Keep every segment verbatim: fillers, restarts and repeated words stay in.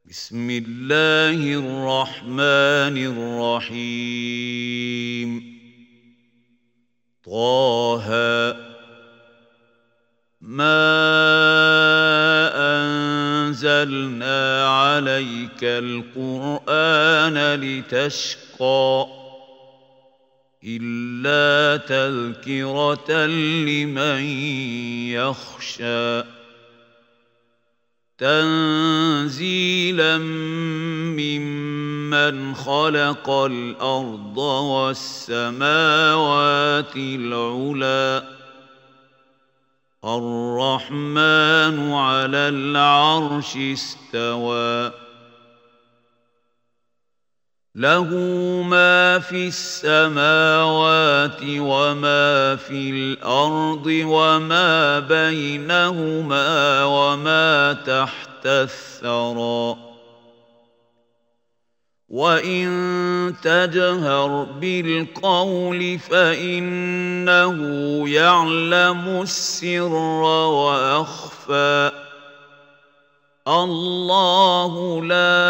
بسم الله الرحمن الرحيم. طه ما أنزلنا عليك القرآن لتشقى إلا تذكرة لمن يخشى تنزيلا ممن خلق الأرض والسماوات العلى الرحمن على العرش استوى له ما في السماوات وما في الأرض وما بينهما وما تحت الثرى وإن تجهر بالقول فإنه يعلم السر وأخفى الله لا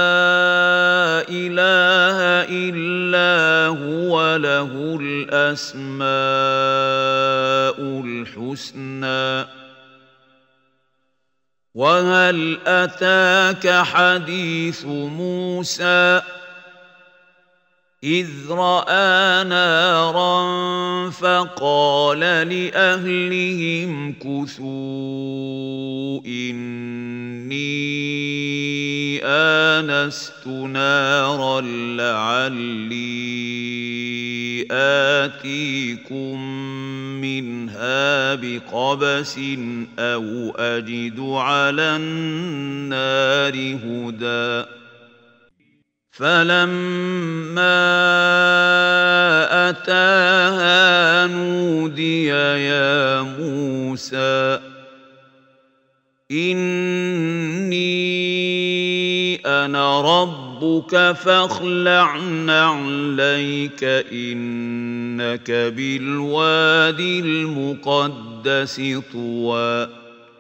إله إلا هو له الأسماء الحسنى وهل أتاك حديث موسى إذ رأى نارا فقال لأهلهم كثوا إني آنست نارا لعلي آتيكم منها بقبس أو أجد على النار هدى فلما أتاها نودي يا موسى إني أنا ربك فاخلع نعليك إنك بالوادي المقدس طوى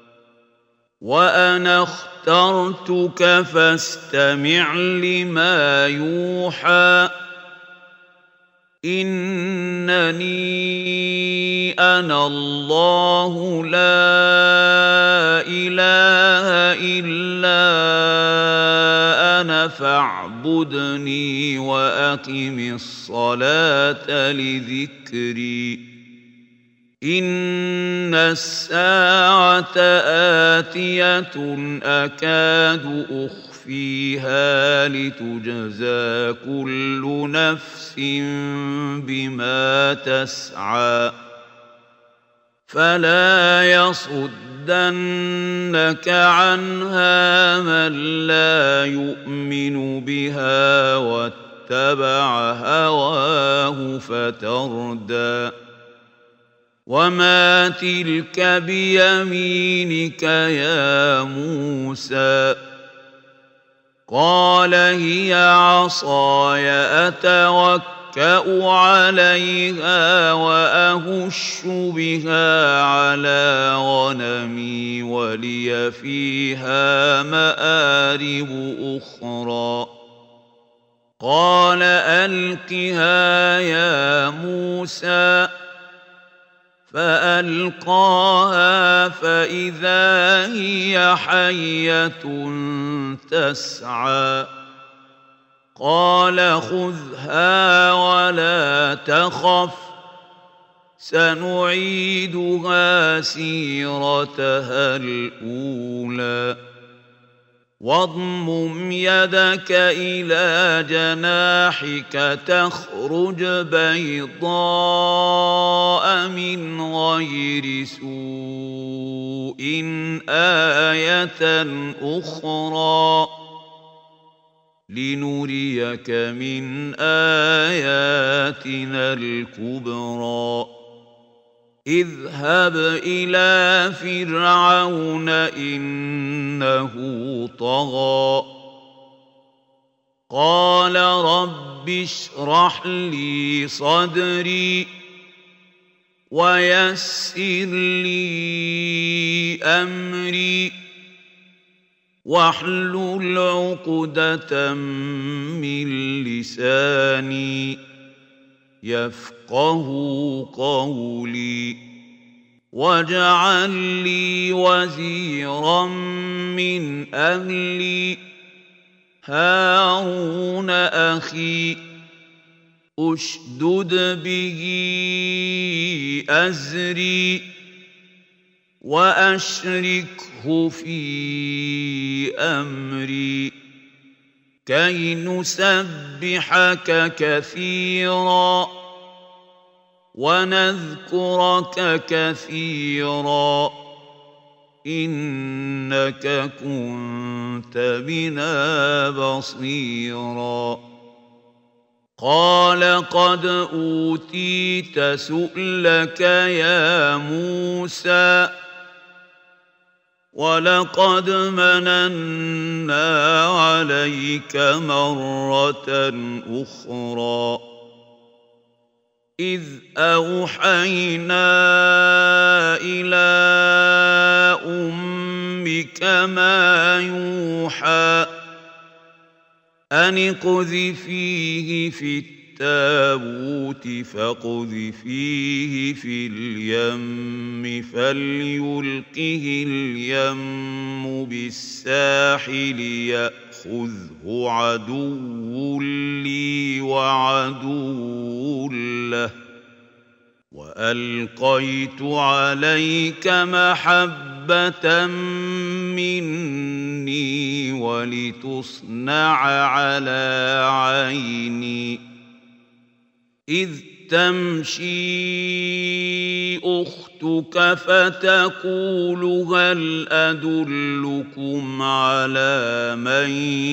وأنا اخترتك فاستمع لما يوحى إنني أنا الله لا إله إلا أنا فاعبدني وأقم الصلاة لذكري إن الساعة آتية أكاد أخفيها لتجزى كل نفس بما تسعى فلا يصدنك عنها من لا يؤمن بها واتبع هواه فتردى وما تلك بيمينك يا موسى قال هي عصاي أتوكأ عليها وأهش بها على غنمي ولي فيها مآرب أخرى قال ألقها يا موسى فألقاها فإذا هي حية تسعى قال خذها ولا تخف سنعيدها سيرتها الأولى واضمم يدك إلى جناحك تخرج بيضاء من غير سوء آية أخرى لنريك من آياتنا الكبرى اذهب إلى فرعون إنه طغى قال رب اشرح لي صدري ويسر لي أمري واحلل عقدة من لساني يفقه قولي واجعل لي وزيرا من أهلي هارون أخي أشدد به أزري وأشركه في أمري كي نسبحك كثيرا ونذكرك كثيرا إنك كنت بنا بصيرا قال قد أوتيت سؤلك يا موسى ولقد مننا عليك مرة أخرى إذ أوحينا إلى أمك ما يوحى أن اقذفيه في التابوت فاقذفيه في اليم فليلقه اليم بالساحل يأخذه عدو لي وعدو له وألقيت عليك محبة مني ولتصنع على عيني إذ تمشي أختك فتقول هل أدلكم على من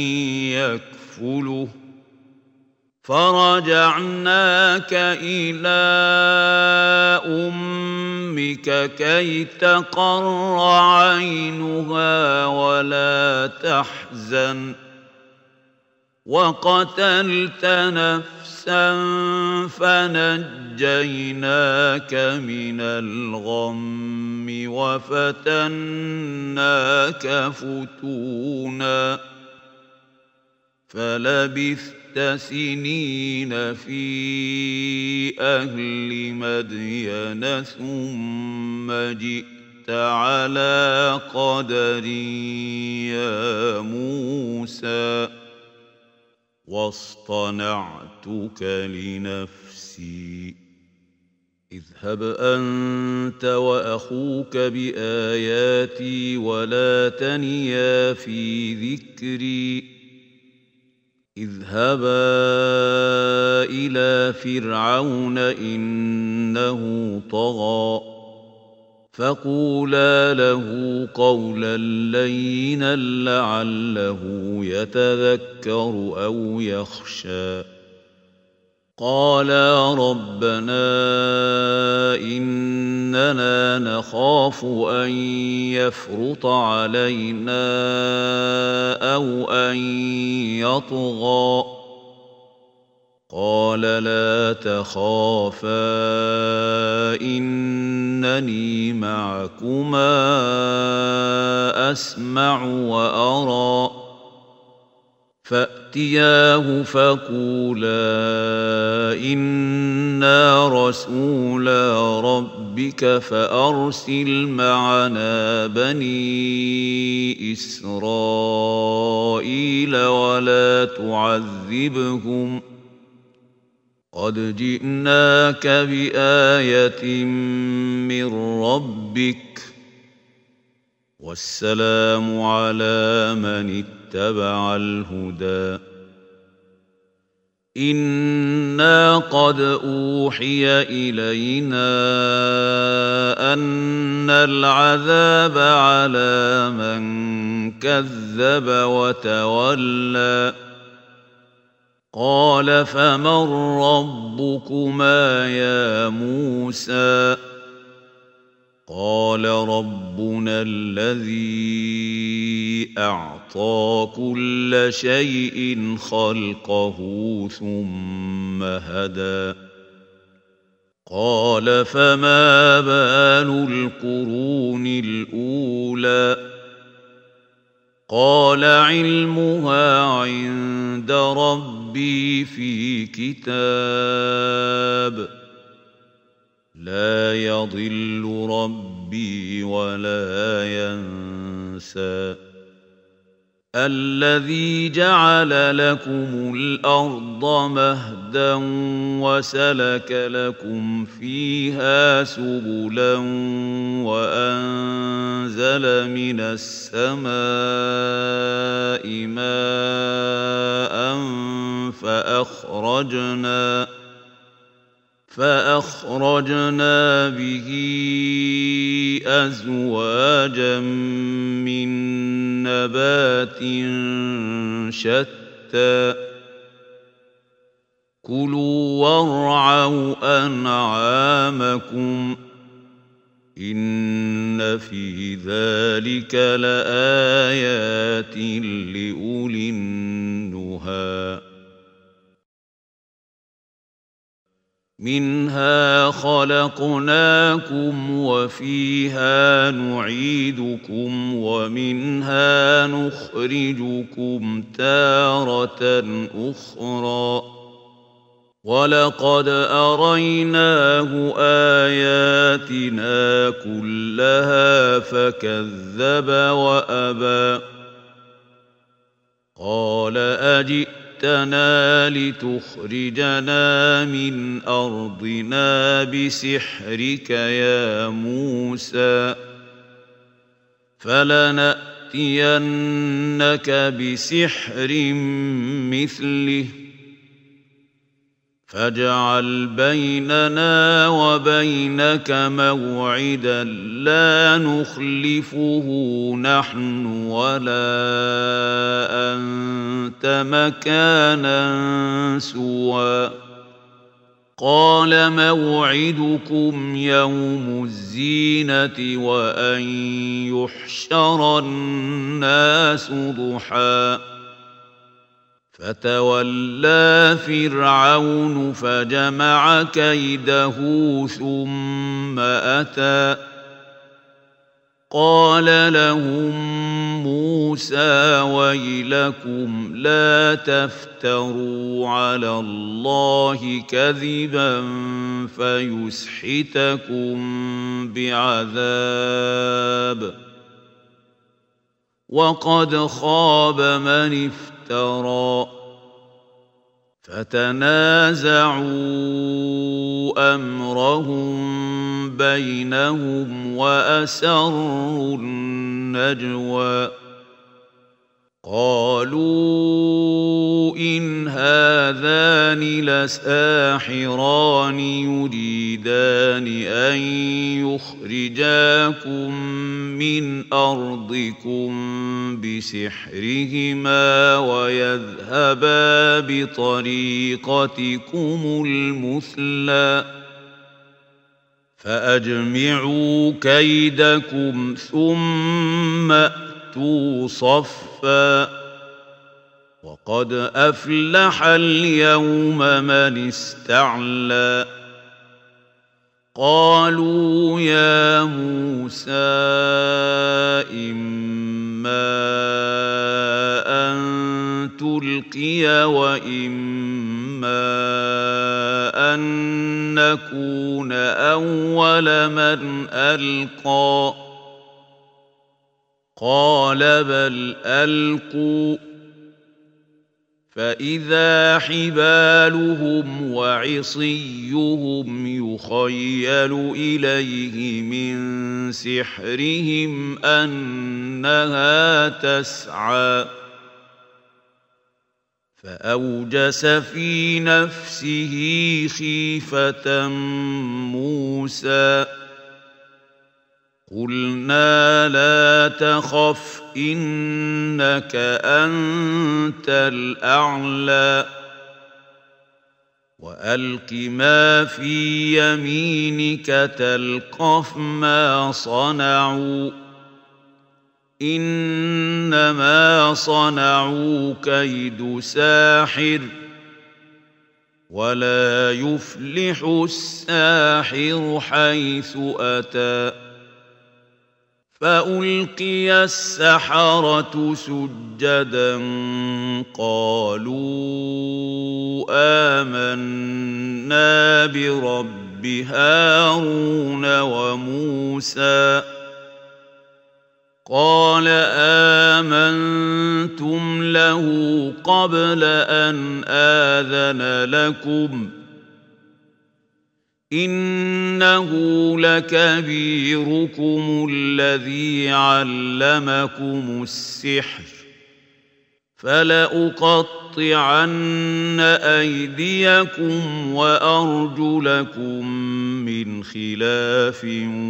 يكفله فرجعناك إلى أمك كي تقر عينها ولا تحزن وقتلت نفسا فنجيناك من الغم وفتناك فتونا فلبثت سنين في أهل مدين ثم جئت على قدر يا موسى واصطنعتك لنفسي اذهب أنت وأخوك بآياتي ولا تنيا في ذكري اذهبا إلى فرعون إنه طغى فقولا له قولا لينا لعله يتذكر أو يخشى قالا ربنا إننا نخاف أن يفرط علينا أو أن يطغى قال لا تخافا إنني معكما أسمع وأرى فأتياه فقولا إنا رسولا ربك فأرسل معنا بني إسرائيل ولا تعذبهم قد جئناك بآية من ربك والسلام على من اتبع الهدى إنا قد أوحي إلينا أن العذاب على من كذب وتولى قال فمن ربكما يا موسى قال ربنا الذي أعطى كل شيء خلقه ثم هدى قال فما بال القرون الأولى قال علمها عند ربي في كتاب لا يضل ربي ولا ينسى الذي جعل لكم الأرض مهدا وسلك لكم فيها سبلا وأنزل من السماء ماء فأخرجنا فأخرجنا به أزواجا من نبات شتى كلوا وارعوا أنعامكم إن في ذلك لآيات لأولي النهى منها خلقناكم وفيها نعيدكم ومنها نخرجكم تارة أخرى ولقد أريناه آياتنا كلها فكذب وأبى قال أجئتنا لتخرجنا من أرضنا بسحرك يا موسى فلنأتينك بسحر مثله فاجعل بيننا وبينك موعدا لا نخلفه نحن ولا أنت مكانا سوى قال موعدكم يوم الزينة وأن يحشر الناس ضحى فتولى فرعون فجمع كيده ثم أتى قال لهم موسى ويلكم لا تفتروا على الله كذبا فيسحتكم بعذاب وقد خاب من افترى فتنازعوا أمرهم بينهم وأسروا النجوى قالوا إن هذان لساحران يريدان أن يخرجاكم من أرضكم بسحرهما ويذهبا بطريقتكم المثلى فأجمعوا كيدكم ثم أتوا صفا وقد أفلح اليوم من استعلى قالوا يا موسى إما أن تلقي وإما أن نكون أول من ألقى قال بل ألقوا فإذا حبالهم وعصيهم يخيل إليه من سحرهم أنها تسعى فأوجس في نفسه خيفة موسى قلنا لا تخف إنك أنت الأعلى وألق ما في يمينك تلقف ما صنعوا إنما صنعوا كيد ساحر ولا يفلح الساحر حيث أتى فألقي السحرة سجدا قالوا آمنا برب هارون وموسى قال آمنتم له قبل أن آذن لكم إنه لكبيركم الذي علمكم السحر فلأقطعن أيديكم وأرجلكم من خلاف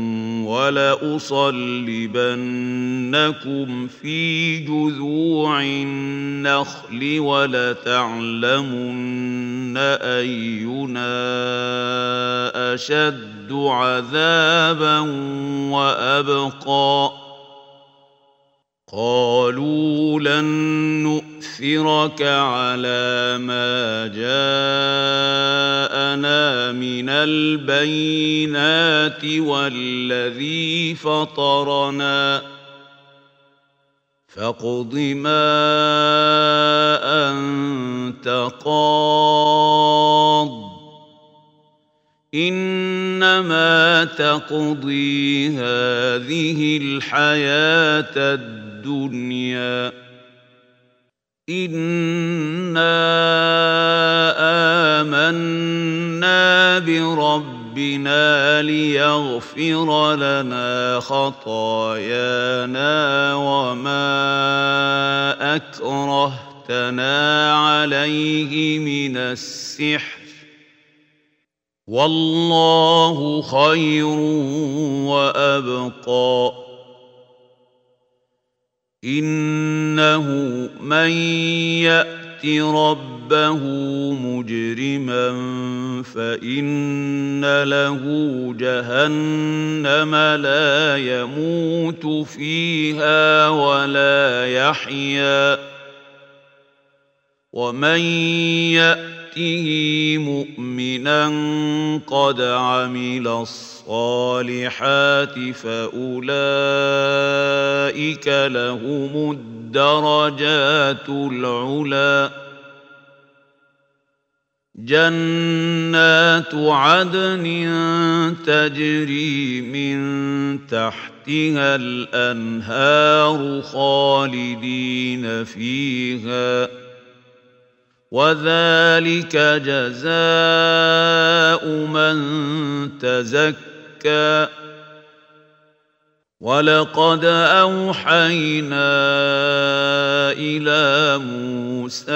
ولأصلبنكم في جذوع النخل ولتعلمن أينا أشد عذابا وأبقى قالوا لن نؤثرك على ما جاءنا من البينات والذي فطرنا فاقض ما أنت قاض إنما تقضي هذه الحياة الدنيا إنا آمنا بربنا ليغفر لنا خطايانا وما أكرهتنا عليه من السحر والله خير وأبقى إنه من يأت ربه مجرما فإن له جهنم لا يموت فيها ولا يحيا ومن يأت مؤمنا قد عمل الصالحات فأولئك لهم الدرجات العلى جنات عدن تجري من تحتها الأنهار خالدين فيها وذلك جزاء من تزكى ولقد أوحينا إلى موسى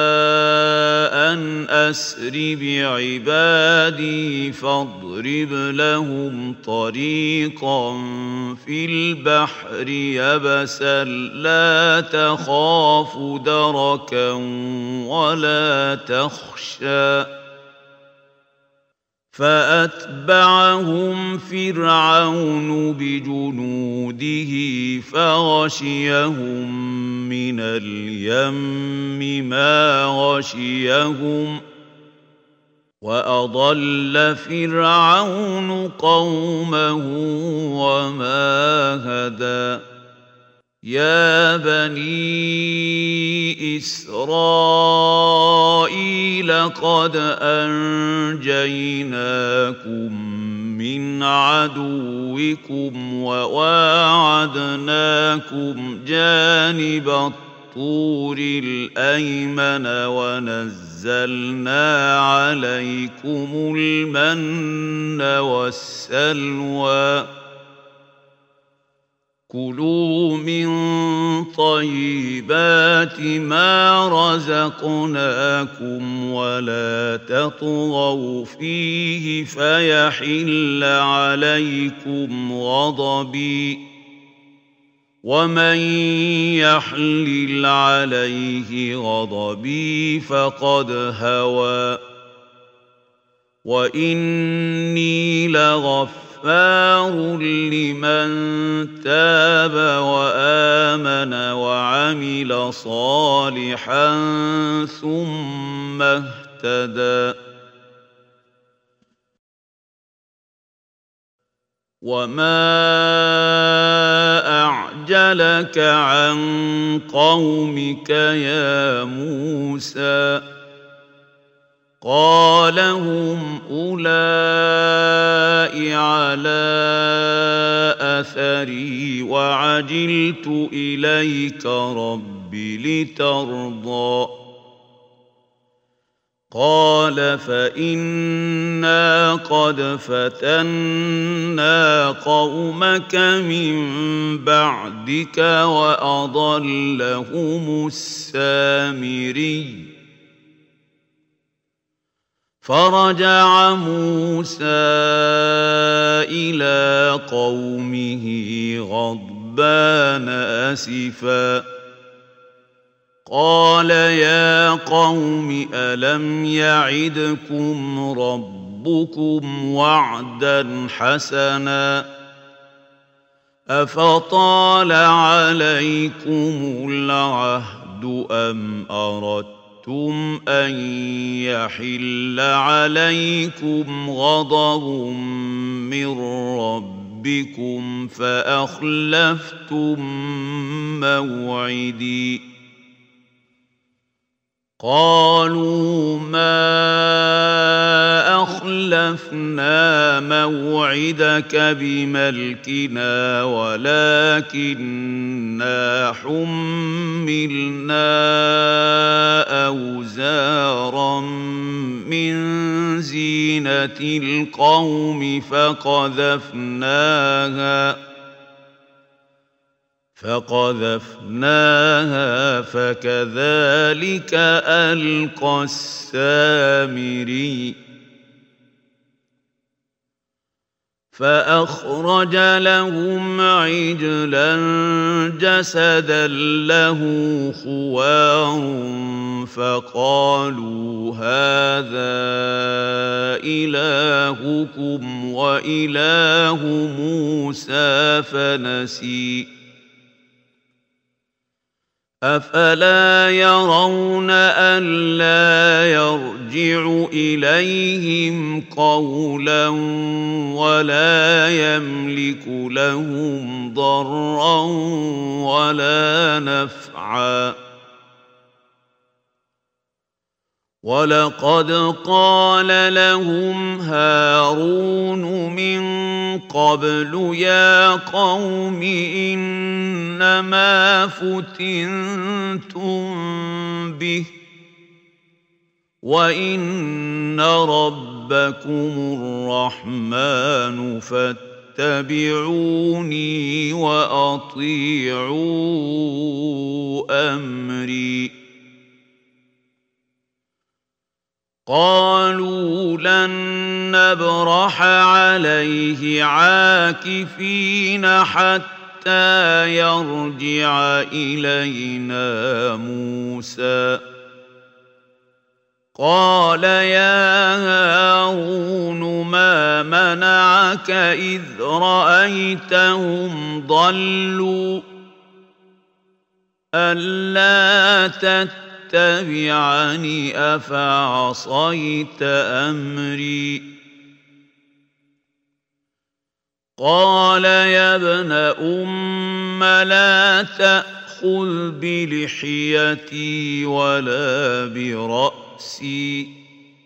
أن أسر بعبادي فاضرب لهم طريقا في البحر يبسا لا تخاف دركا ولا تخشى فأتبعهم فرعون بجنوده فغشيهم من اليم ما غشيهم وأضل فرعون قومه وما هدى يا بني إسرائيل قد أنجيناكم من عدوكم وواعدناكم جانب الطور الأيمن ونزلنا عليكم المن والسلوى كلوا من طيبات ما رزقناكم ولا تطغوا فيه فيحل عليكم غضبي ومن يحلل عليه غضبي فقد هوى وإني لغفور غفار لمن تاب وآمن وعمل صالحا ثم اهتدى وما أعجلك عن قومك يا موسى قال هم أولئك على أثري وعجلت إليك رب لترضى قال فإنا قد فتنا قومك من بعدك وأضلهم السامري فرجع موسى إلى قومه غضبان أسفا قال يا قوم ألم يعدكم ربكم وعدا حسنا أفطال عليكم العهد أم أردتم أن يحل عليكم غضب من ربكم فأخلفتم موعدي قالوا ما أخلفنا موعدك بملكنا ولكننا حملنا أوزارا من زينة القوم فقذفناها فقذفناها فكذلك ألقى السامري فأخرج لهم عجلا جسدا له خوار فقالوا هذا إلهكم وإله موسى فنسي أفلا يرون ألا يرجع إليهم قولا ولا يملك لهم ضرا ولا نفعا ولقد قال لهم هارون من قبل يا قوم إنما فتنتم به وإن ربكم الرحمن فاتبعوني وأطيعوا أمري قالوا لن نبرح عليه عاكفين حتى يرجع إلينا موسى قال يا هارون ما منعك إذ رأيتهم ضلوا ألا تتبعوا اتبعني أفعصيت أمري قال يا ابن أم لا تأخذ بلحيتي ولا برأسي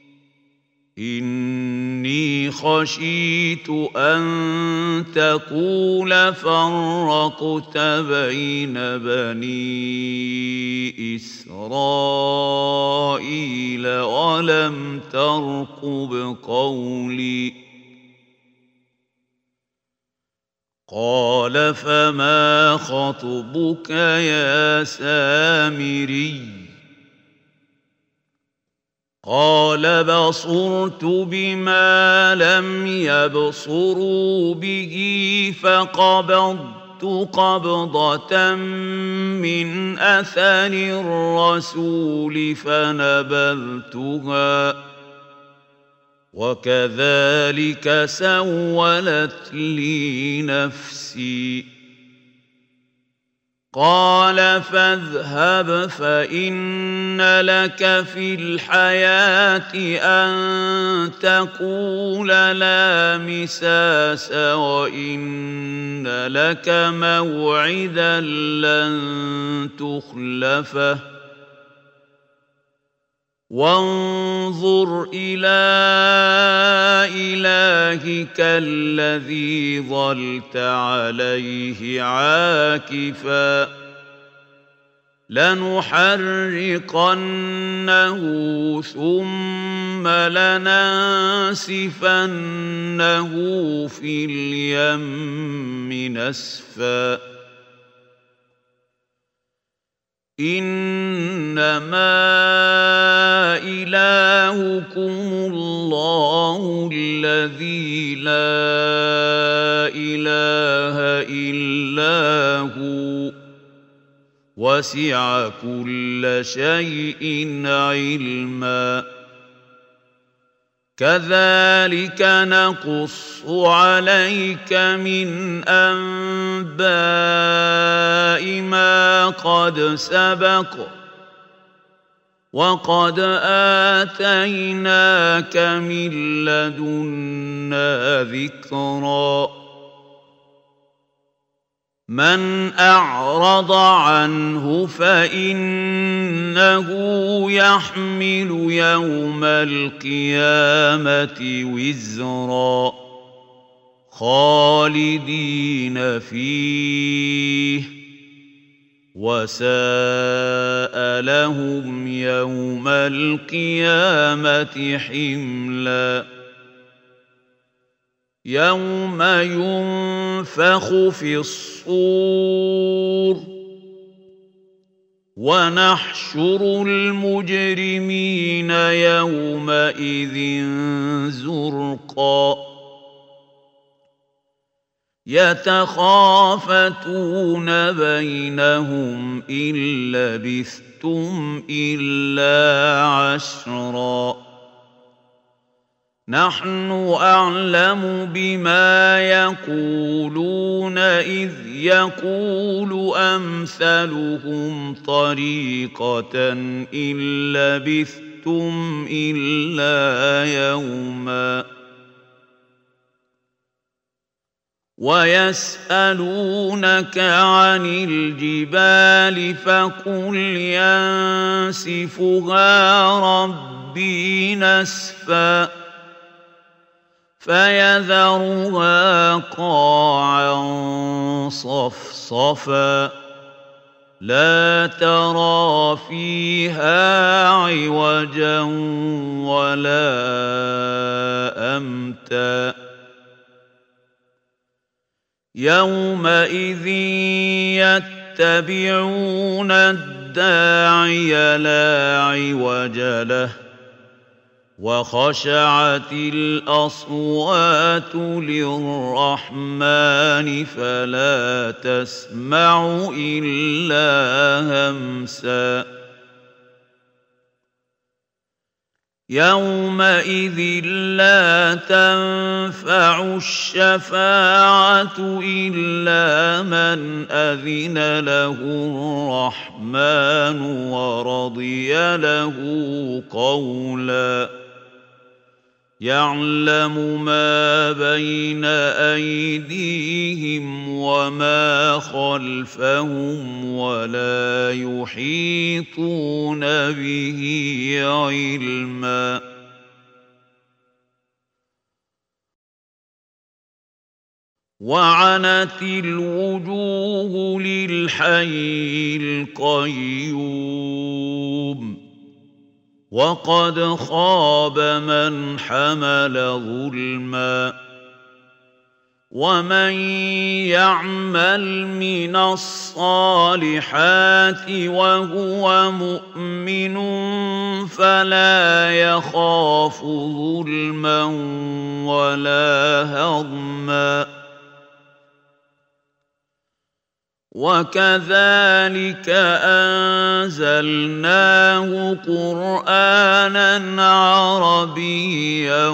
إني خشيت أن تقول فرقت بين بني إسرائيل ولم ترقب قولي قال فما خطبك يا سامري قال بصرت بما لم يبصروا به فقبضت قبضة من أثر الرسول فنبذتها وكذلك سولت لي نفسي قال فاذهب فإن لك في الحياة أن تقول لا مساس وإن لك موعدا لن تخلفه وانظر إلى إلهك الذي ظلت عليه عاكفا لنحرقنه ثم لننسفنه في اليم نسفا إنما إلهكم الله الذي لا إله إلا هو وسع كل شيء علما كذلك نقص عليك من أنباء ما قد سبق وقد آتيناك من لدنا ذكرا من أعرض عنه فإنه يحمل يوم القيامة وزرا خالدين فيه وساء لهم يوم القيامة حملا يوم ينفخ في الصور ونحشر المجرمين يومئذ زرقا يتخافتون بينهم إن لبثتم إلا عشرا نحن أعلم بما يقولون إذ يقول أمثلهم طريقة إن لبثتم إلا يوما ويسألونك عن الجبال فقل ينسفها ربي نسفا فيذرها قاعا صفصفا لا ترى فيها عوجا ولا أمتا يومئذ يتبعون الداعي لا عوج له وخشعت الأصوات للرحمن فلا تسمع إلا همسا يومئذ لا تنفع الشفاعة إلا من أذن له الرحمن ورضي له قولا يعلم ما بين أيديهم وما خلفهم ولا يحيطون به علما وعنت الوجوه للحي القيوم وقد خاب من حمل ظلما ومن يعمل من الصالحات وهو مؤمن فلا يخاف ظلما ولا هضما وكذلك أنزلناه قرآنا عربيا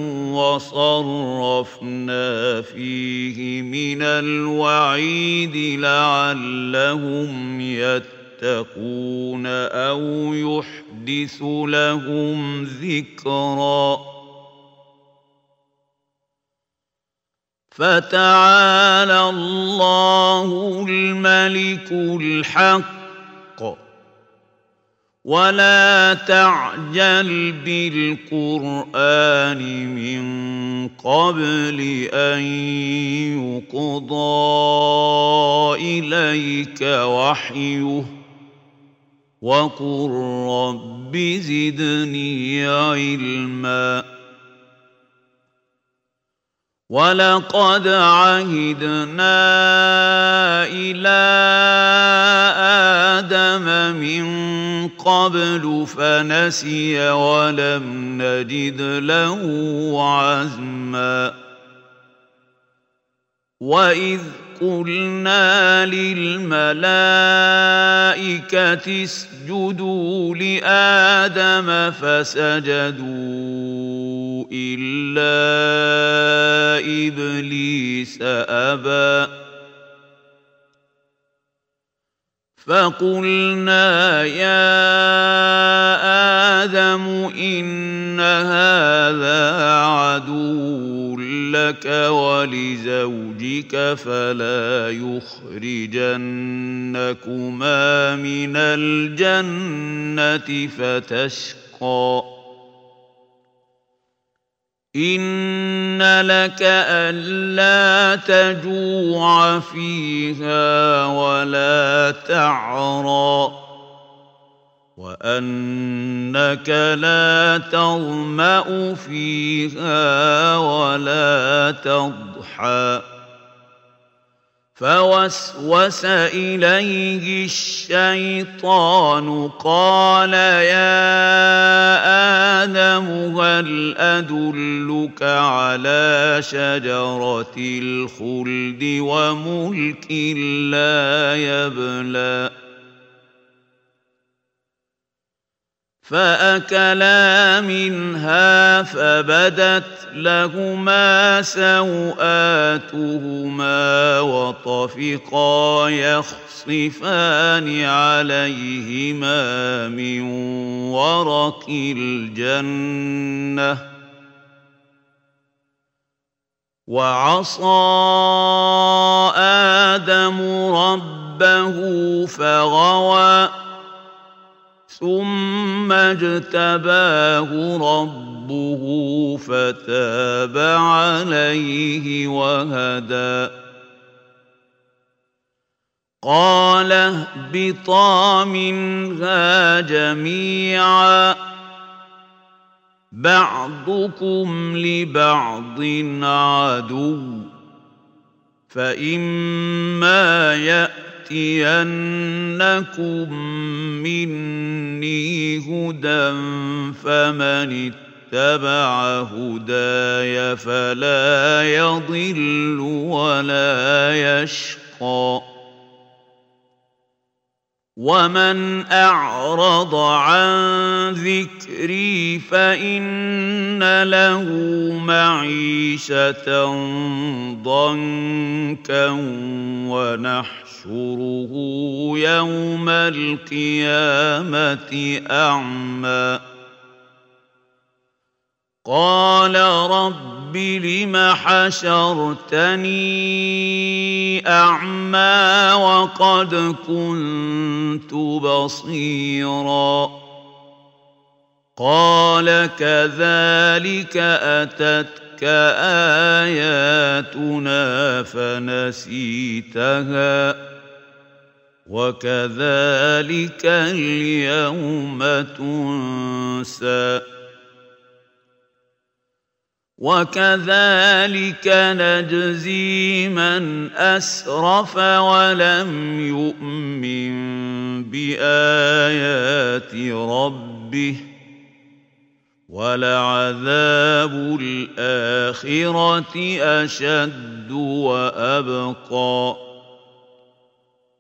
وصرفنا فيه من الوعيد لعلهم يتقون أو يحدث لهم ذكرا فتعالى الله الملك الحق ولا تعجل بالقرآن من قبل أن يقضى إليك وحيه وقل رب زدني علما ولقد عهدنا إلى آدم من قبل فنسي ولم نجد له عزما وإذ قلنا للملائكة اسجدوا لآدم فسجدوا إلا إبليس أبى فقلنا يا آدم إن هذا عدو لك ولزوجك فلا يخرجنكما من الجنة فتشقى إن لك ألا تجوع فيها ولا تعرى وأنك لا تظمأ فيها ولا تضحى فوسوس إليه الشيطان قال يا آدم هل أدلك على شجرة الخلد وملك لا يبلى فأكلا منها فبدت لهما سوآتهما وطفقا يخصفان عليهما من ورق الجنة وعصى آدم ربه فغوى ثم اجتباه ربه فتاب عليه وهدى قال اهبطا منها جميعا بعضكم لبعض عدو فإما يأتي يأتينكم مني هدى فمن اتبع هداي فلا يضل ولا يشقى ومن أعرض عن ذكري فإن له معيشة ضنكا ونحشره يوم القيامة أعمى قال رب لم حشرتني أعمى وقد كنت بصيرا قال كذلك أتتك آياتنا فنسيتها وكذلك اليوم تنسى وكذلك نجزي من أسرف ولم يؤمن بآيات ربه ولعذاب الآخرة أشد وأبقى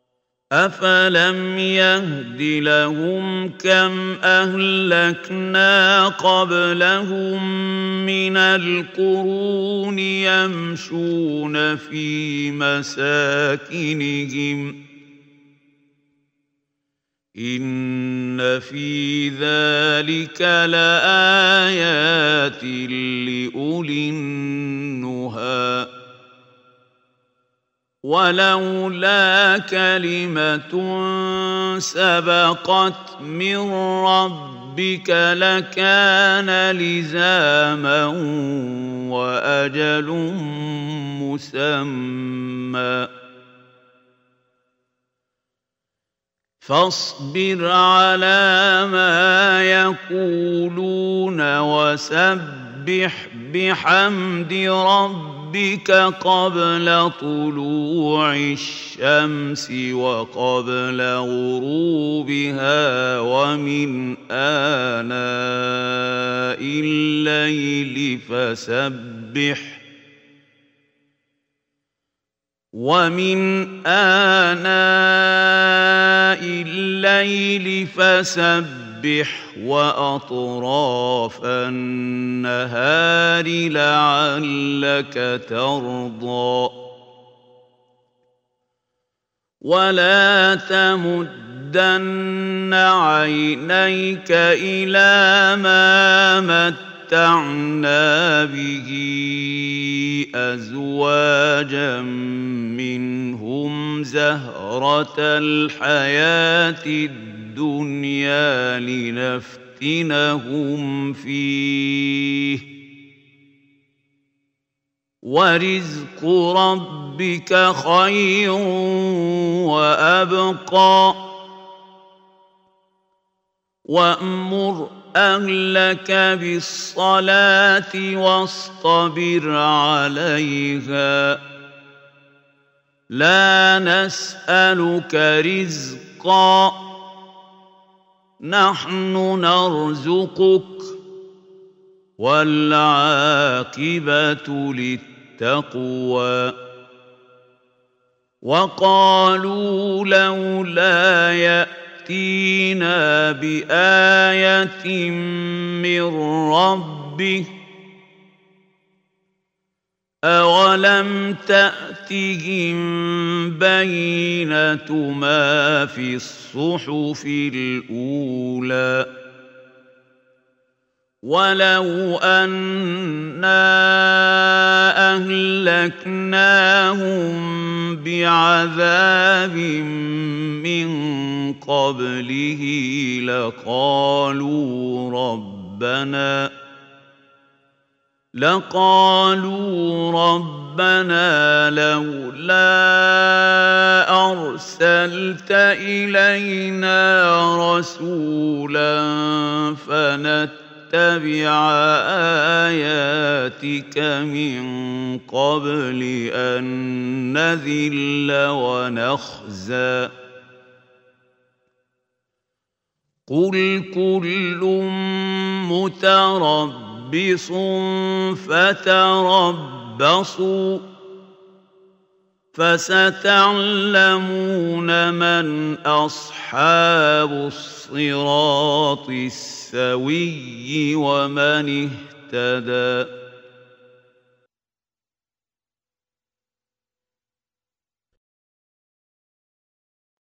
أفلم يهد لهم كم أهلكنا قبلهم من القرون يمشون في مساكنهم إن في ذلك لآيات لأولي النهى ولولا كلمة سبقت من ربك لكان لزاما وأجل مسمى فاصبر على ما يقولون وسبح بحمد ربك قبل طلوع الشمس وقبل غروبها ومن آناء الليل فسبح ومن آناء الليل فسبح وأطراف النهار لعلك ترضى ولا تمدن عينيك إلى ما متعنا به أزواجا منهم زهرة الحياة الدنيا لنفتنهم فيه ورزق ربك خير وأبقى وأمر أهلك بالصلاة واصطبر عليها لا نسألك رزقا نحن نرزقك والعاقبة للتقوى وقالوا لولا يأتينا بآية من ربه أولم تأتهم بينة ما في الصحف الأولى ولو أنا أهلكناهم بعذاب من قبله لقالوا ربنا لقالوا ربنا لولا أرسلت إلينا رسولا فنتبع آياتك من قبل أن نذل ونخزى قل كل متربص متربص فتربصوا فستعلمون من أصحاب الصراط السوي ومن اهتدى